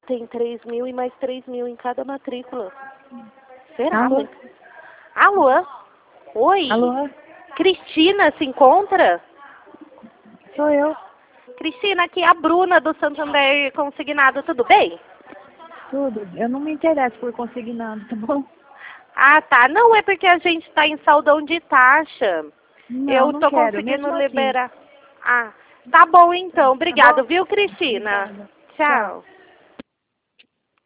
tem 3.000 e mais 3.000 em cada matrícula. Será? Alô? Alô? Oi? Alô? Cristina, se encontra? Sou eu. Cristina, aqui é a Bruna do Santander Consignado, tudo bem? Tudo. Eu não me interesso por consignado, tá bom? Ah, tá. Não, é porque a gente está em saldão de taxa. Não, Eu não tô quero. conseguindo Mesmo assim. liberar. Ah, tá bom então. Tá Obrigado, bom? viu, Cristina? Obrigada. Tchau. Tchau.